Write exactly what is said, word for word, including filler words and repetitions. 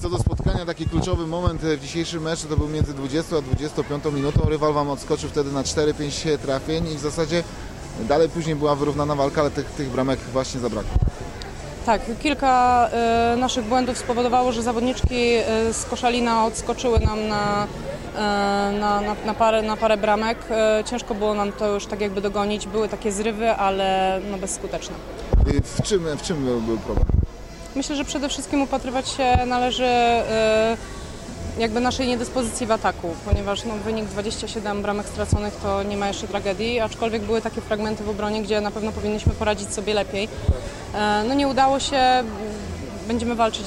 Co do spotkania, taki kluczowy moment w dzisiejszym meczu to był między dwudziestą a dwudziestą piątą minutą. Rywal wam odskoczył wtedy na cztery pięć trafień i w zasadzie dalej później była wyrównana walka, ale tych, tych bramek właśnie zabrakło. Tak, kilka y, naszych błędów spowodowało, że zawodniczki y, z Koszalina odskoczyły nam na, y, na, na, na, parę, na parę bramek. Y, ciężko było nam to już tak jakby dogonić. Były takie zrywy, ale no bezskuteczne. Y, W czym, w czym był, był problem? Myślę, że przede wszystkim upatrywać się należy y, jakby naszej niedyspozycji w ataku, ponieważ no, wynik dwadzieścia siedem bramek straconych to nie ma jeszcze tragedii, aczkolwiek były takie fragmenty w obronie, gdzie na pewno powinniśmy poradzić sobie lepiej. Y, no nie udało się, będziemy walczyć